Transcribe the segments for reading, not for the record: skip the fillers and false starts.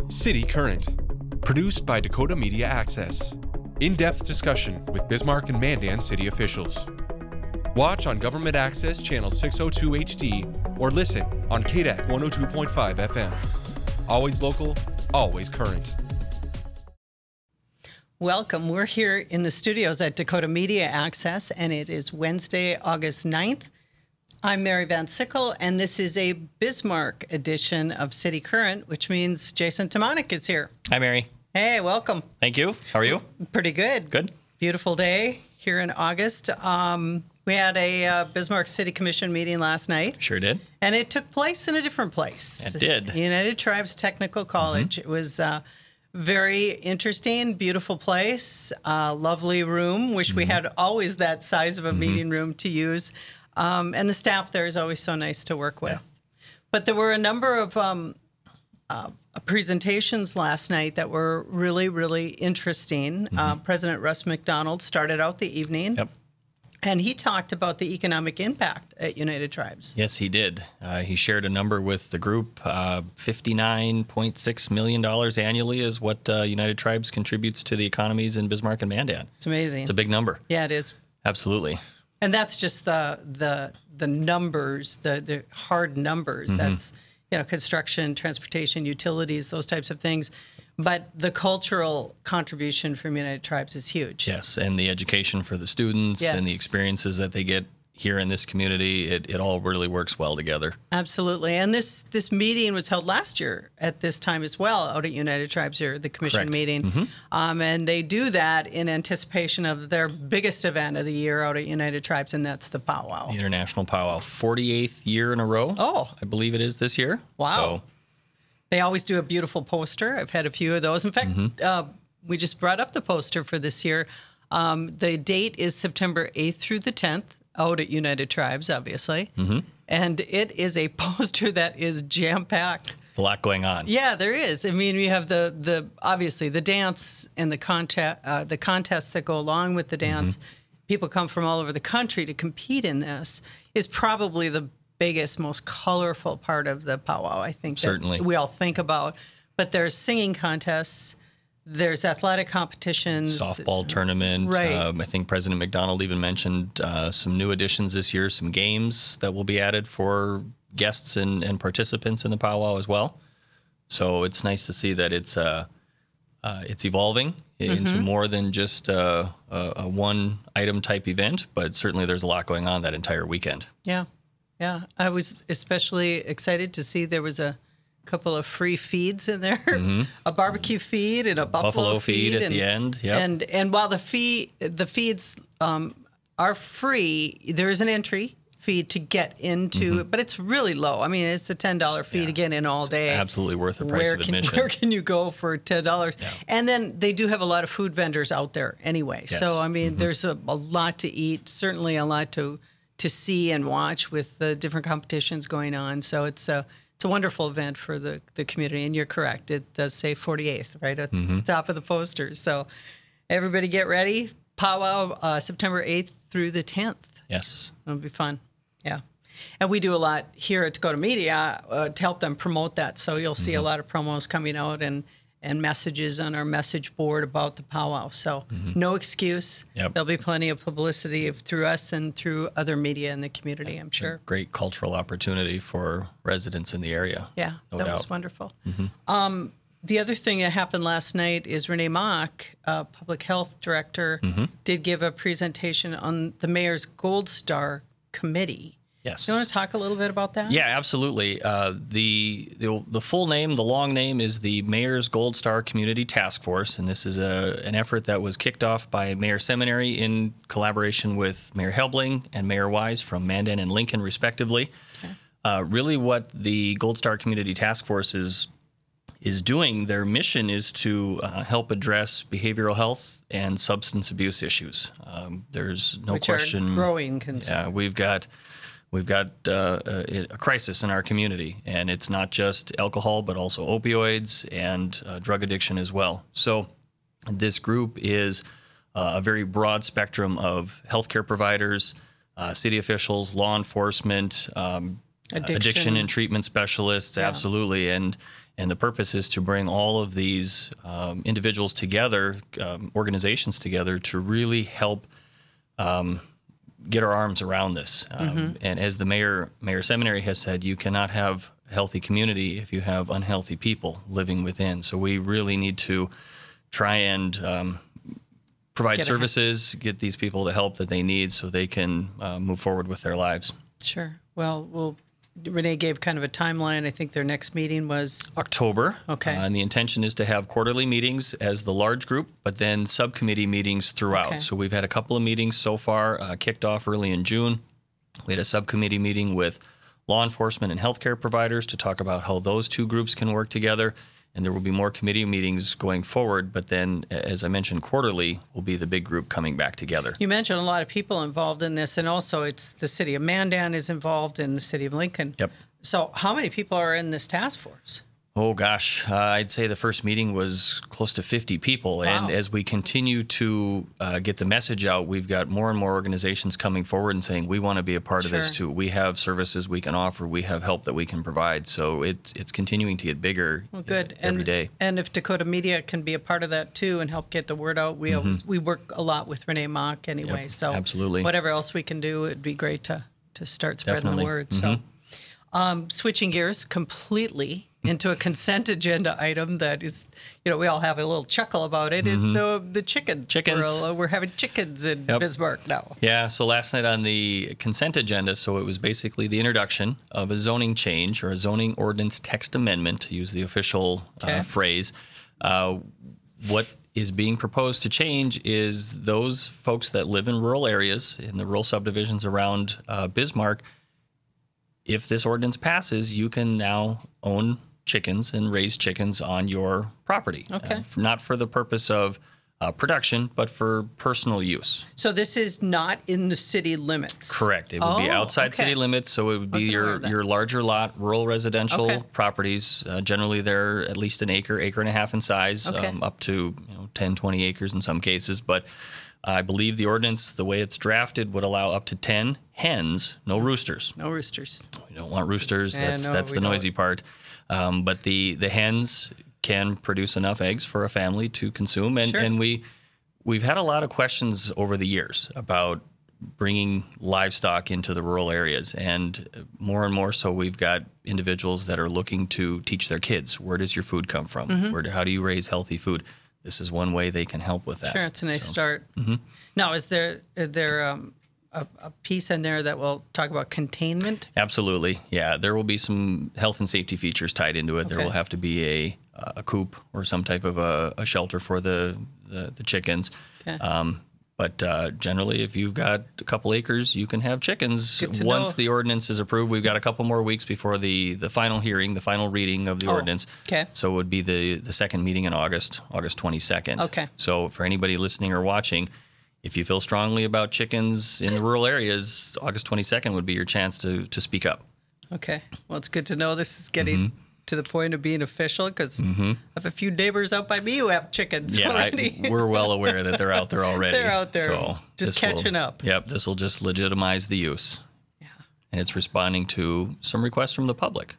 City Current, produced by Dakota Media Access. In-depth discussion with Bismarck and Mandan city officials. Watch on Government Access Channel 602 HD or listen on KDAC 102.5 FM. Always local, always current. Welcome. We're here in the studios at Dakota Media Access, and it is Wednesday, August 9th. I'm Mary Van Sickle, and this is a Bismarck edition of City Current, which means Jason Tomanek is here. Hi, Mary. Hey, welcome. Thank you. How are you? Pretty good. Good. Beautiful day here in August. We had a Bismarck City Commission meeting last night. Sure did. And it took place in a different place. It did. United Tribes Technical College. It was very interesting, beautiful place, lovely room. Wish we had always that size of a meeting room to use. And the staff there is always so nice to work with. Yeah. But there were a number of presentations last night that were really, really interesting. President Russ McDonald started out the evening. Yep. And he talked about the economic impact at United Tribes. Yes, he did. He shared a number with the group. $59.6 million annually is what United Tribes contributes to the economies in Bismarck and Mandan. It's amazing. It's a big number. Yeah, it is. Absolutely. And that's just the numbers, the hard numbers. That's, construction, transportation, utilities, those types of things. But the cultural contribution from United Tribes is huge. Yes, and the education for the students and the experiences that they get here in this community, it all really works well together. Absolutely. And this meeting was held last year at this time as well out at United Tribes here, the commission Correct. meeting. And they do that in anticipation of their biggest event of the year out at United Tribes, and that's the powwow. The International Powwow, 48th year in a row. Oh. I believe it is this year. Wow. So. They always do a beautiful poster. I've had a few of those. In fact, we just brought up the poster for this year. The date is September 8th through the 10th. Out at United Tribes, obviously. And it is a poster that is jam-packed. There's a lot going on. Yeah, there is. I mean, we have the obviously the dance and the contests that go along with the dance. People come from all over the country to compete in this. Is probably the biggest, most colorful part of the powwow, I think. Certainly. That we all think about. But there's singing contests. There's athletic competitions. Softball tournament. Right. I think President McDonald even mentioned some new additions this year, some games that will be added for guests and participants in the powwow as well. So it's nice to see that it's evolving into more than just a one-item type event, but certainly there's a lot going on that entire weekend. Yeah. Yeah. I was especially excited to see there was a couple of free feeds in there, a barbecue feed and a buffalo feed at the end. Yep. And while the feeds are free, there is an entry fee to get into it, but it's really low. I mean, it's a $10 fee to get in all day. It's absolutely worth the price of admission. Where can you go for $10? Yeah. And then they do have a lot of food vendors out there anyway. Yes. So, I mean, there's a lot to eat, certainly a lot to see and watch with the different competitions going on. So it's a wonderful event for the community, and you're correct. It does say 48th right at the top of the posters. So everybody get ready. Powwow, September 8th through the 10th. Yes. It'll be fun. Yeah. And we do a lot here at Dakota Media to help them promote that. So you'll see a lot of promos coming out and messages on our message board about the powwow. So no excuse. Yep. There'll be plenty of publicity through us and through other media in the community, I'm sure. A great cultural opportunity for residents in the area. Yeah, no that doubt. was wonderful. The other thing that happened last night is Renee Mock, Public Health Director, did give a presentation on the Mayor's Gold Star Committee. Yes. You want to talk a little bit about that? Yeah, absolutely. The full name, the long name, is the Mayor's Gold Star Community Task Force, and this is an effort that was kicked off by Mayor Seminary in collaboration with Mayor Helbling and Mayor Wise from Mandan and Lincoln, respectively. Okay. Really, what the Gold Star Community Task Force is doing, their mission is to help address behavioral health and substance abuse issues. There's no question. Which are growing concern. Yeah, we've got a crisis in our community, and it's not just alcohol, but also opioids and drug addiction as well. So this group is a very broad spectrum of healthcare providers, city officials, law enforcement, addiction and treatment specialists, absolutely. And And the purpose is to bring all of these individuals together, organizations together, to really help get our arms around this. And as the Mayor Seminary has said, you cannot have a healthy community if you have unhealthy people living within. So we really need to try and provide services, get these people the help that they need so they can move forward with their lives. Sure. Well, Renee gave kind of a timeline. I think their next meeting was October. Okay. And the intention is to have quarterly meetings as the large group, but then subcommittee meetings throughout. Okay. So we've had a couple of meetings so far, kicked off early in June. We had a subcommittee meeting with law enforcement and healthcare providers to talk about how those two groups can work together. And there will be more committee meetings going forward. But then, as I mentioned, quarterly will be the big group coming back together. You mentioned a lot of people involved in this, and also it's the city of Mandan is involved in the city of Lincoln. Yep. So how many people are in this task force? Oh, gosh. I'd say the first meeting was close to 50 people. Wow. And as we continue to get the message out, we've got more and more organizations coming forward and saying, we want to be a part of this too. We have services we can offer. We have help that we can provide. So it's continuing to get bigger every day. And if Dakota Media can be a part of that too and help get the word out, we work a lot with Renee Mock anyway. Yep, so absolutely. Whatever else we can do, it'd be great to start spreading Definitely. the word. So switching gears completely into a consent agenda item that is, we all have a little chuckle about it, is the chickens. We're having chickens in Bismarck now. Yeah, so last night on the consent agenda, so it was basically the introduction of a zoning change or a zoning ordinance text amendment, to use the official phrase. What is being proposed to change is those folks that live in rural areas, in the rural subdivisions around Bismarck. If this ordinance passes, you can now own chickens and raise chickens on your property. Okay. Not for the purpose of production, but for personal use. So this is not in the city limits? Correct. It would be outside city limits, so it would be your larger lot, rural residential properties. Generally, they're at least an acre and a half in size, up to 10, 20 acres in some cases. But I believe the ordinance, the way it's drafted, would allow up to 10 hens, no roosters. No roosters. We don't want roosters. That's the noisy part. But the hens can produce enough eggs for a family to consume. And we've had a lot of questions over the years about bringing livestock into the rural areas. And more so, we've got individuals that are looking to teach their kids, where does your food come from? How do you raise healthy food? This is one way they can help with that. Sure, it's a nice start. Now, is there a piece in there that will talk about containment? Absolutely, yeah. There will be some health and safety features tied into it. Okay. There will have to be a coop or some type of a shelter for the chickens. Okay. But generally, if you've got a couple acres, you can have chickens. Once the ordinance is approved, we've got a couple more weeks before the final hearing, the final reading of the ordinance. Okay. So it would be the second meeting in August 22nd. Okay. So for anybody listening or watching, if you feel strongly about chickens in the rural areas, August 22nd would be your chance to speak up. Okay. Well, it's good to know this is getting to the point of being official, because I have a few neighbors out by me who have chickens already. We're well aware that they're out there already. They're out there, so just catching up. Yep, this will just legitimize the use. Yeah. And it's responding to some requests from the public.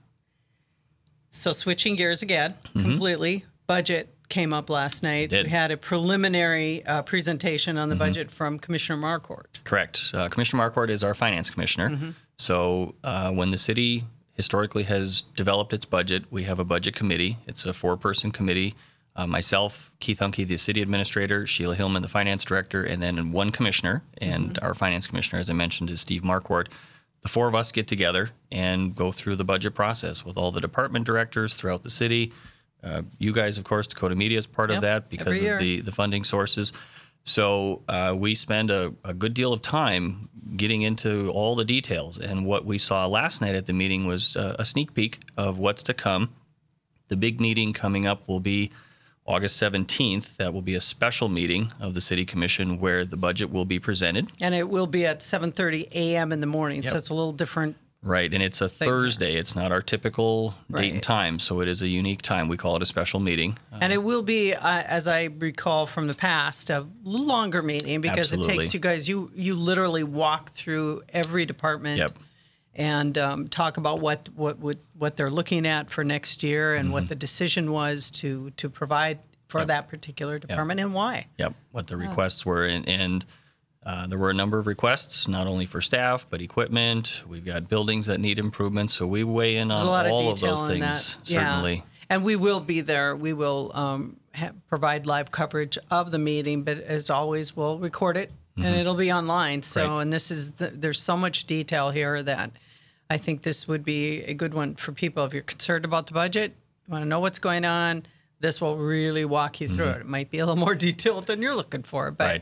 So switching gears again, completely, budget came up last night. We had a preliminary presentation on the budget from Commissioner Marquardt. Correct. Commissioner Marquardt is our finance commissioner. So when the city historically has developed its budget, we have a budget committee. It's a 4-person committee. Myself, Keith Hunke, the city administrator, Sheila Hillman, the finance director, and then one commissioner. And our finance commissioner, as I mentioned, is Steve Marquardt. The 4 of us get together and go through the budget process with all the department directors throughout the city. You guys, of course, Dakota Media is part of that because of the funding sources. So we spend a good deal of time getting into all the details. And what we saw last night at the meeting was a sneak peek of what's to come. The big meeting coming up will be August 17th. That will be a special meeting of the City Commission where the budget will be presented. And it will be at 7:30 a.m. in the morning, so it's a little different. Right, and it's a Thursday. It's not our typical date and time, so it is a unique time. We call it a special meeting. And it will be, as I recall from the past, a little longer meeting because it takes you guys, you literally walk through every department and talk about what they're looking at for next year and what the decision was to provide for that particular department and why. Yep, what the requests were. And there were a number of requests, not only for staff, but equipment. We've got buildings that need improvements, so we weigh in on all of those things, certainly. Yeah. And we will be there. We will provide live coverage of the meeting, but as always, we'll record it, and it'll be online. So, and this is there's so much detail here that I think this would be a good one for people. If you're concerned about the budget, you want to know what's going on, this will really walk you through it. It might be a little more detailed than you're looking for, but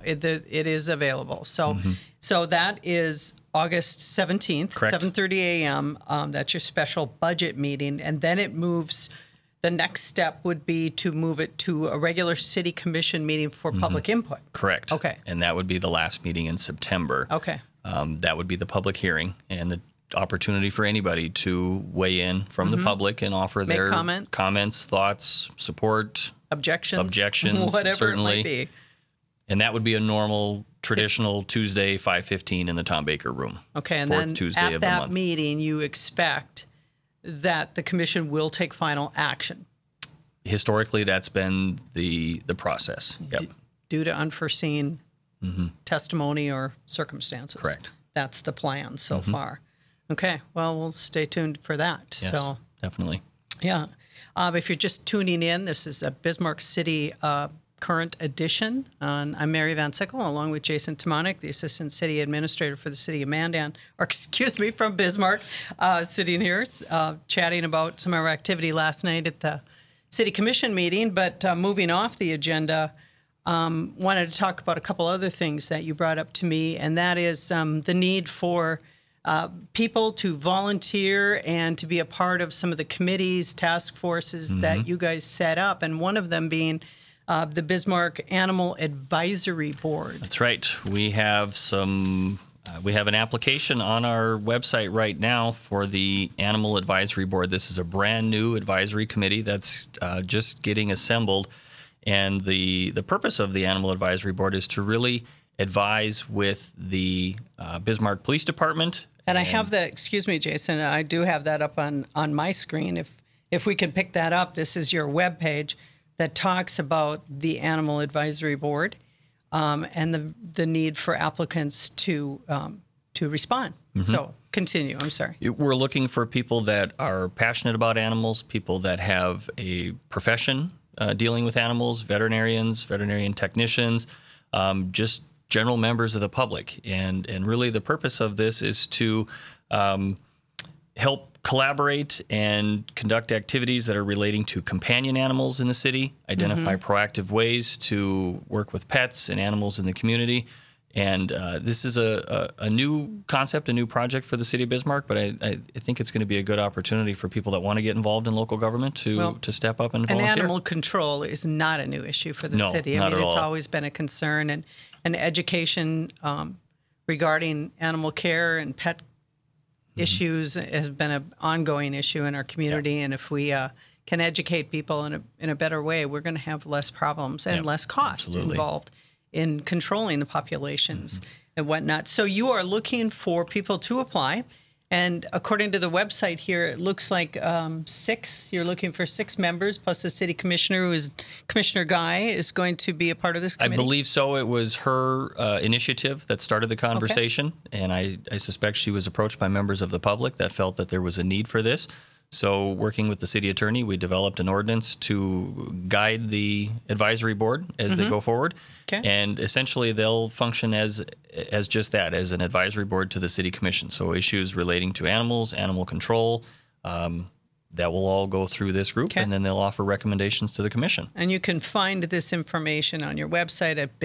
it is available. So, so that is August 17th, 7:30 a.m. That's your special budget meeting, and then it moves. The next step would be to move it to a regular city commission meeting for public input. Correct. Okay. And that would be the last meeting in September. Okay. That would be the public hearing and the opportunity for anybody to weigh in from the public and offer their comments, thoughts, support, objections, whatever certainly. It might be. And that would be a normal, traditional Tuesday, 5:15 in the Tom Baker room. Okay, and fourth then Tuesday at of the that month. meeting, you expect that the commission will take final action. Historically, that's been the process. Yep. Due to unforeseen testimony or circumstances. Correct. That's the plan so far. Okay, well, we'll stay tuned for that. Yes, so definitely. Yeah. If you're just tuning in, this is a Bismarck City Current Edition. I'm Mary Van Sickle, along with Jason Timonek, the Assistant City Administrator for the City of Mandan, or excuse me, from Bismarck, sitting here chatting about some of our activity last night at the City Commission meeting. But moving off the agenda, wanted to talk about a couple other things that you brought up to me, and that is the need for people to volunteer and to be a part of some of the committees, task forces that you guys set up, and one of them being the Bismarck Animal Advisory Board. That's right. We have we have an application on our website right now for the Animal Advisory Board. This is a brand new advisory committee that's just getting assembled, and the purpose of the Animal Advisory Board is to really advise with the Bismarck Police Department. And I have that, excuse me, Jason, I do have that up on my screen. If we can pick that up, this is your webpage that talks about the Animal Advisory Board and the need for applicants to respond. So continue, I'm sorry. We're looking for people that are passionate about animals, people that have a profession dealing with animals, veterinarians, veterinarian technicians, just general members of the public. And really the purpose of this is to help collaborate and conduct activities that are relating to companion animals in the city, identify proactive ways to work with pets and animals in the community. And this is a new concept, a new project for the city of Bismarck, but I think it's going to be a good opportunity for people that want to get involved in local government to step up and volunteer. And animal control is not a new issue for the city. I mean, it's always been a concern, and education regarding animal care and pet issues has been an ongoing issue in our community. And if we can educate people in a better way, we're going to have less problems and less cost involved in controlling the populations and whatnot. So you are looking for people to apply. And according to the website here, it looks like 6. You're looking for 6 members, plus the city commissioner, who is Commissioner Guy, is going to be a part of this committee. I believe so. It was her initiative that started the conversation, and I suspect she was approached by members of the public that felt that there was a need for this. So working with the city attorney, we developed an ordinance to guide the advisory board as they go forward. Okay. And essentially they'll function as just that, as an advisory board to the city commission. So issues relating to animals, animal control, that will all go through this group, and then they'll offer recommendations to the commission. And you can find this information on your website at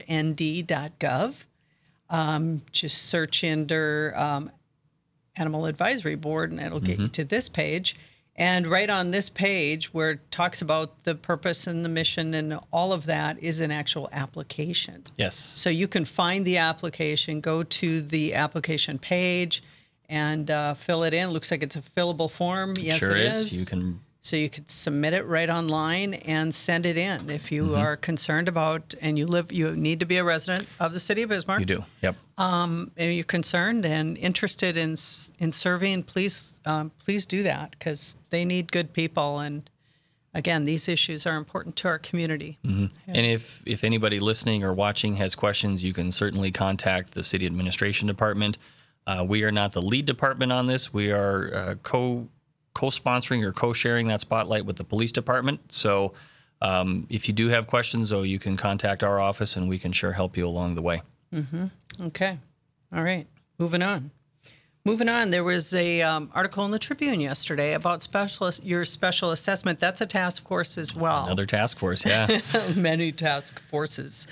bismarcknd.gov. Just search under Animal Advisory Board, and it'll get you to this page. And right on this page, where it talks about the purpose and the mission and all of that, is an actual application. Yes. So you can find the application, go to the application page, and fill it in. Looks like it's a fillable form. Yes, sure it is. is. You can So you could submit it right online and send it in if you are concerned about, and you need to be a resident of the city of Bismarck. You do, yep. And you're concerned and interested in serving, please do that, because they need good people. And again, these issues are important to our community. Mm-hmm. Yeah. And if anybody listening or watching has questions, you can certainly contact the City Administration Department. We are not the lead department on this. We are co-sponsoring or co-sharing that spotlight with the police department. So if you do have questions, though, you can contact our office, and we can sure help you along the way. Mm-hmm. Okay. All right. Moving on. There was a article in the Tribune yesterday about your special assessment. That's a task force as well. Another task force, yeah. Many task forces.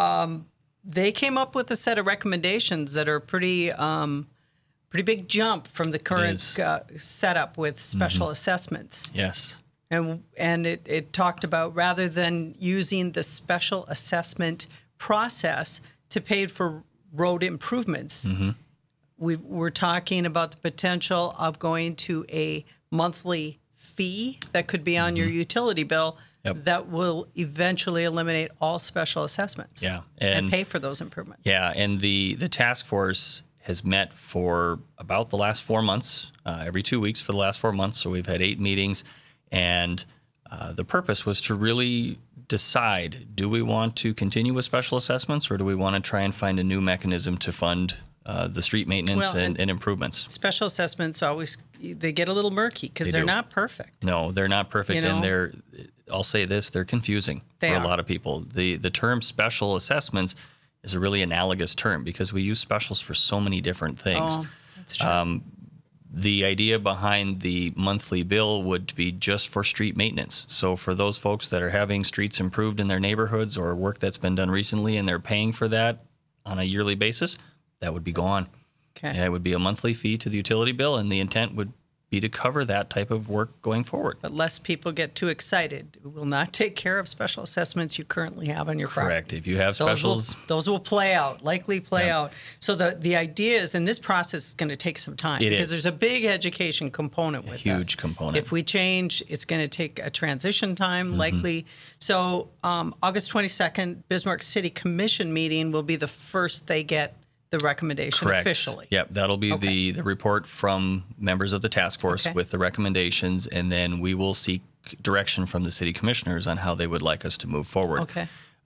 They came up with a set of recommendations that are pretty big jump from the current setup with special assessments. Yes. And it talked about, rather than using the special assessment process to pay for road improvements, we're talking about the potential of going to a monthly fee that could be on your utility bill that will eventually eliminate all special assessments and pay for those improvements. Yeah, and the task force has met for about the last 4 months, every 2 weeks for the last 4 months. So we've had 8 meetings, and the purpose was to really decide, do we want to continue with special assessments, or do we want to try and find a new mechanism to fund the street maintenance and improvements? Special assessments they get a little murky because they're not perfect. No, they're not perfect, and I'll say this, they're confusing for a lot of people. The term special assessments is a really analogous term because we use specials for so many different things. Oh, that's true. The idea behind the monthly bill would be just for street maintenance. So for those folks that are having streets improved in their neighborhoods or work that's been done recently and they're paying for that on a yearly basis, that would be gone. Okay. Yeah, it would be a monthly fee to the utility bill, and the intent would be to cover that type of work going forward. But lest people get too excited, it will not take care of special assessments you currently have on your property. Correct. If you have specials, those will likely play out. So the idea is, and this process is going to take some time because there's a big education component with this. Huge component. If we change, it's going to take a transition time, likely. So August 22nd, Bismarck City Commission meeting will be the first they get the recommendation officially. Yep, that'll be the report from members of the task force with the recommendations, and then we will seek direction from the city commissioners on how they would like us to move forward. Okay.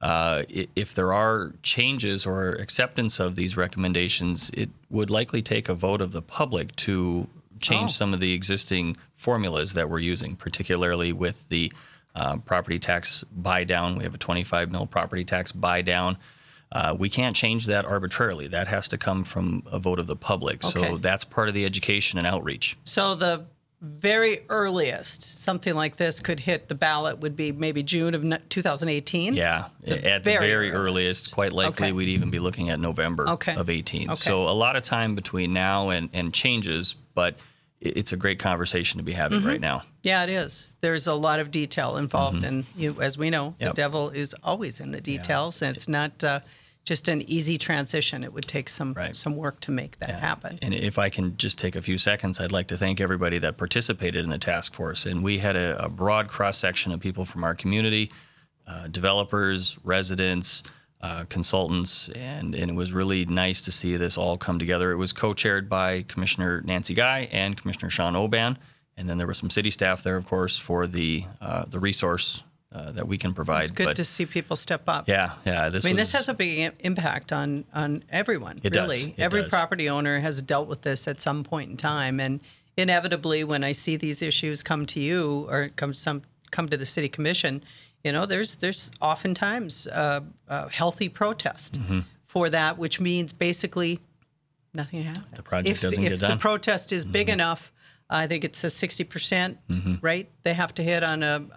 If there are changes or acceptance of these recommendations, it would likely take a vote of the public to change some of the existing formulas that we're using, particularly with the property tax buy down. We have a 25 mil property tax buy down. We can't change that arbitrarily. That has to come from a vote of the public. So that's part of the education and outreach. So the very earliest something like this could hit the ballot would be maybe June of 2018? Yeah, at the very earliest. Quite likely we'd even be looking at November of 18. Okay. So a lot of time between now and changes, but it's a great conversation to be having right now. Yeah, it is. There's a lot of detail involved, and as we know, the devil is always in the details, and it's not just an easy transition. It would take some work to make that happen. And if I can just take a few seconds, I'd like to thank everybody that participated in the task force. And we had a broad cross-section of people from our community, developers, residents, consultants, and it was really nice to see this all come together. It was co-chaired by Commissioner Nancy Guy and Commissioner Sean Oban, and then there was some city staff there, of course, for the resource that we can provide. It's good to see people step up. Yeah. This has a big impact on everyone. It really, does. Every property owner has dealt with this at some point in time, and inevitably, when I see these issues come to you or come to the city commission, there's oftentimes a healthy protest for that, which means basically nothing happens. The project doesn't get done. If the protest is big enough, I think it's a 60%, right? They have to hit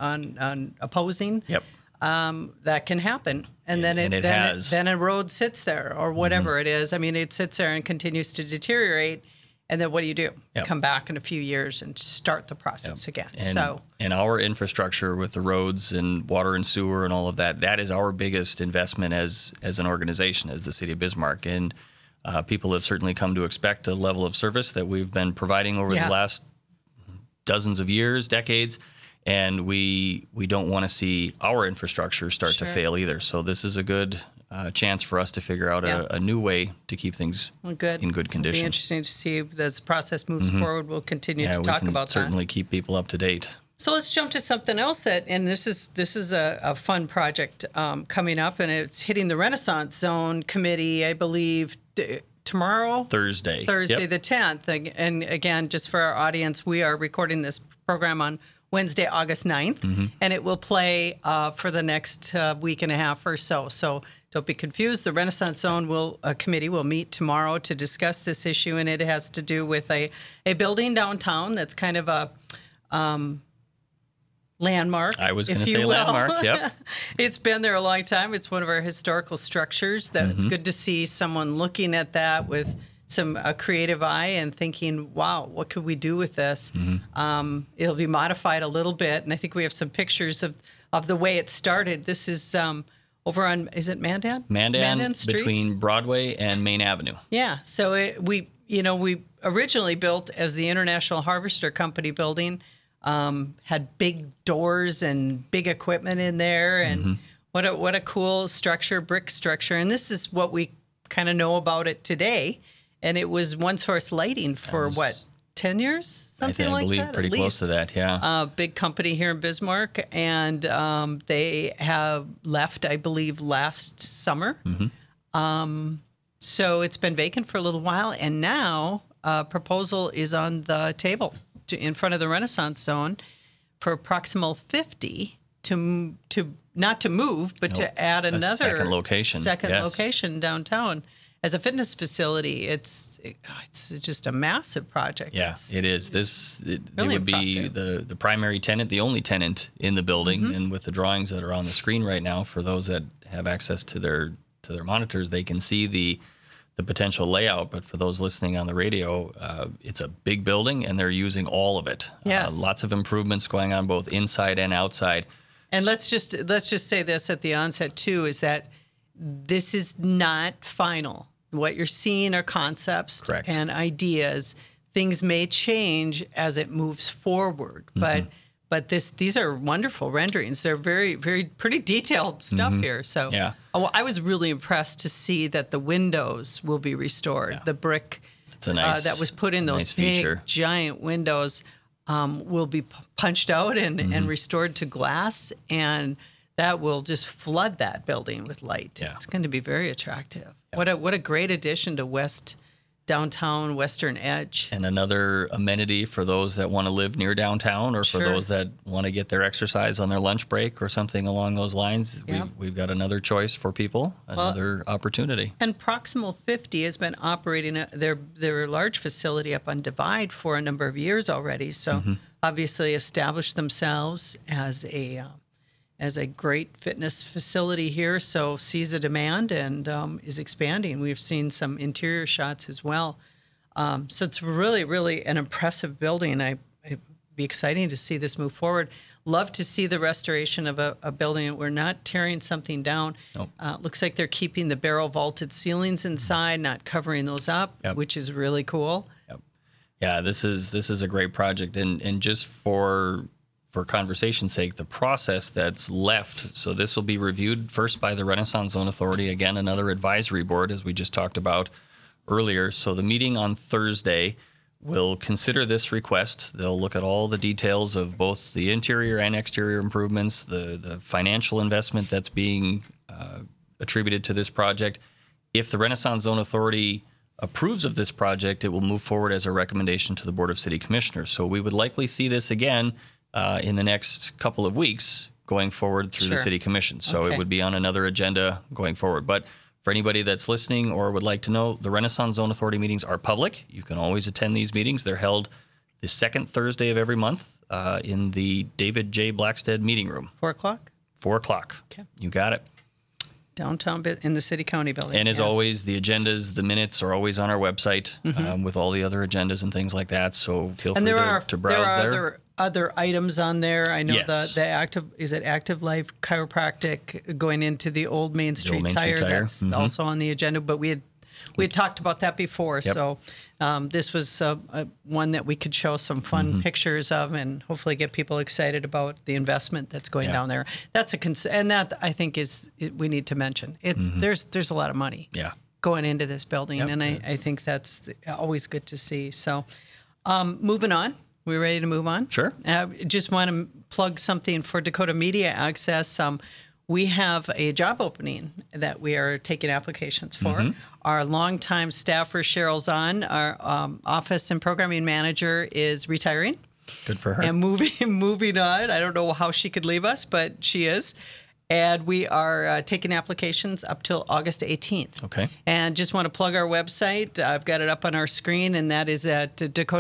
on opposing. Yep. That can happen, and then a road sits there or whatever it is. I mean, it sits there and continues to deteriorate. And then what do? You come back in a few years and start the process again. And our infrastructure with the roads and water and sewer and all of that is our biggest investment as an organization, as the City of Bismarck. And people have certainly come to expect a level of service that we've been providing over the last dozens of years, decades. and we don't want to see our infrastructure start to fail either. So this is a good chance for us to figure out a new way to keep things in good condition. It'll be interesting to see as the process moves forward. We'll continue to talk about that. Certainly keep people up to date. So let's jump to something else and this is a fun project coming up, and it's hitting the Renaissance Zone Committee, I believe, tomorrow? Thursday the 10th. And again, just for our audience, we are recording this program on Wednesday, August 9th, and it will play for the next week and a half or so. So don't be confused. The Renaissance Zone Committee will meet tomorrow to discuss this issue, and it has to do with a building downtown that's kind of a landmark. I was going to say landmark, yep. It's been there a long time. It's one of our historical structures. It's good to see someone looking at that with a creative eye and thinking, wow, what could we do with this? It'll be modified a little bit, and I think we have some pictures of the way it started. This is over on, is it Mandan? Mandan Street? Between Broadway and Main Avenue. Yeah, so we originally built as the International Harvester Company building, had big doors and big equipment in there, and what a cool structure, brick structure. And this is what we kind of know about it today. And it was One Source Lighting for 10 years? Something like that? I believe pretty close to that, yeah. Big company here in Bismarck, and they have left, I believe, last summer. So it's been vacant for a little while, and now a proposal is on the table in front of the Renaissance Zone for proximal 50 to not to move, but to add another second location downtown as a fitness facility. It's just a massive project. Yeah, it is. It would be the primary tenant, the only tenant in the building, and with the drawings that are on the screen right now, for those that have access to their monitors, they can see the potential layout. But for those listening on the radio, it's a big building, and they're using all of it. Yes. Lots of improvements going on both inside and outside. And let's just say this at the onset too, is that this is not final. What you're seeing are concepts and ideas. Things may change as it moves forward, but these are wonderful renderings. They're very, very pretty detailed stuff here. So I was really impressed to see that the windows will be restored. Yeah. The brick that was put in those big, giant windows will be punched out and restored to glass, and that will just flood that building with light. Yeah. It's going to be very attractive. Yeah. What a great addition to downtown Western Edge. And another amenity for those that want to live near downtown, or for those that want to get their exercise on their lunch break or something along those lines. Yep. We've got another choice for people, another opportunity. And Proximal 50 has been operating their large facility up on Divide for a number of years already. So obviously established themselves as a great fitness facility here, so sees a demand and is expanding. We've seen some interior shots as well. So it's really, really an impressive building. It'd be exciting to see this move forward. Love to see the restoration of a building. We're not tearing something down. Nope. Looks like they're keeping the barrel vaulted ceilings inside, not covering those up, which is really cool. Yep. Yeah, this is a great project, and just for conversation's sake, the process that's left. So this will be reviewed first by the Renaissance Zone Authority, again, another advisory board, as we just talked about earlier. So the meeting on Thursday will consider this request. They'll look at all the details of both the interior and exterior improvements, the financial investment that's being attributed to this project. If the Renaissance Zone Authority approves of this project, it will move forward as a recommendation to the Board of City Commissioners. So we would likely see this again in the next couple of weeks going forward through the City Commission. So it would be on another agenda going forward. But for anybody that's listening or would like to know, the Renaissance Zone Authority meetings are public. You can always attend these meetings. They're held the second Thursday of every month in the David J. Blackstead meeting room. 4 o'clock? 4 o'clock. Okay. You got it. Downtown in the City County building. And as always, the agendas, the minutes are always on our website with all the other agendas and things like that. So feel free to browse there. There are other items on there. I know the Active Life Chiropractic going into the old Main Street Tire. That's also on the agenda. But we had We had talked about that before, Yep. so this was one that we could show some fun pictures of, and hopefully get people excited about the investment that's going down there. That's and that I think we need to mention. It's there's a lot of money going into this building, and I think that's always good to see. So, moving on. We ready to move on? Sure. Just want to plug something for Dakota Media Access. We have a job opening that we are taking applications for. Our longtime staffer, Cheryl Zahn, our office and programming manager, is retiring. Good for her. And moving on. I don't know how she could leave us, but she is. And we are taking applications up till August 18th. Okay. And just want to plug our website. I've got it up on our screen, and that is at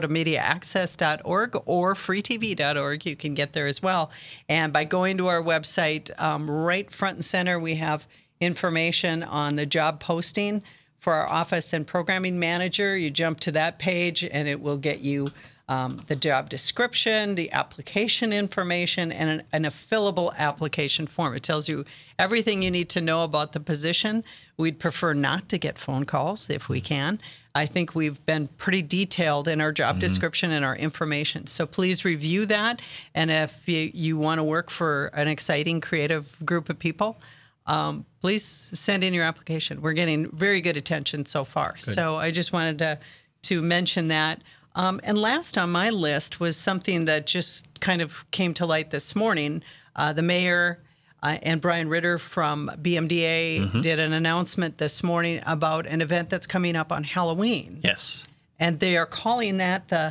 dakotamediaaccess.org or freetv.org. You can get there as well. And by going to our website, right front and center, we have information on the job posting for our office and programming manager. You jump to that page, and it will get you the job description, the application information, and a fillable application form. It tells you everything you need to know about the position. We'd prefer not to get phone calls if we can. I think we've been pretty detailed in our job description and our information. So please review that. And if you want to work for an exciting, creative group of people, please send in your application. We're getting very good attention so far. Good. So I just wanted to mention that. And last on my list was something that just kind of came to light this morning. The mayor and Brian Ritter from BMDA did an announcement this morning about an event that's coming up on Halloween. Yes. And they are calling that the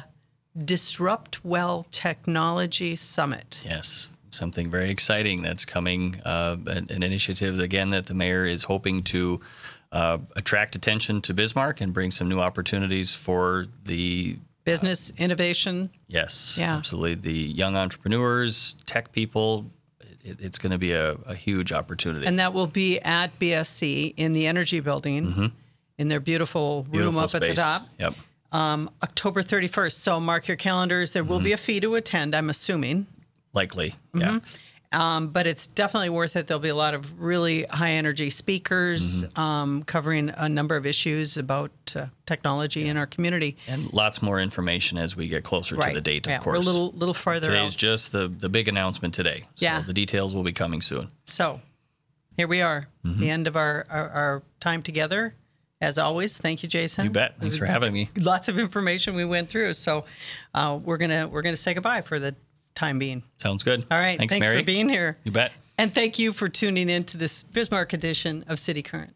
Disrupt Well Technology Summit. Yes. Something very exciting that's coming, an initiative, again, that the mayor is hoping to attract attention to Bismarck and bring some new opportunities for the business innovation. Yes, absolutely. The young entrepreneurs, tech people, it's going to be a huge opportunity. And that will be at BSC in the Energy Building, in their beautiful room up space. At the top. Yep. October 31st. So mark your calendars. There will be a fee to attend, I'm assuming. Likely, yeah. But it's definitely worth it. There'll be a lot of really high-energy speakers covering a number of issues about technology in our community. And lots more information as we get closer to the date, of course. We're a little farther Today's out. just the big announcement today. So the details will be coming soon. So here we are, the end of our time together. As always, thank you, Jason. You bet. Thanks for having me. Lots of information we went through. So we're gonna say goodbye for the time being. Sounds good. All right. Thanks Mary. for being here. You bet. And thank you for tuning in to this Bismarck edition of City Current.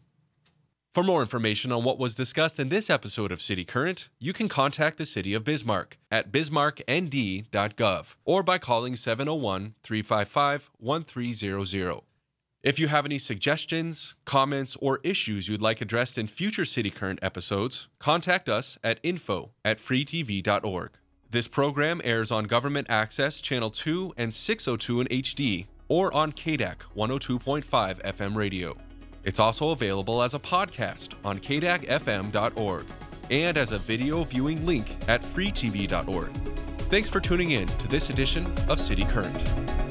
For more information on what was discussed in this episode of City Current, you can contact the City of Bismarck at bismarcknd.gov or by calling 701-355-1300. If you have any suggestions, comments, or issues you'd like addressed in future City Current episodes, contact us at info@freetv.org. This program airs on Government Access Channel 2 and 602 in HD or on KDAC 102.5 FM radio. It's also available as a podcast on kdacfm.org and as a video viewing link at freetv.org. Thanks for tuning in to this edition of City Current.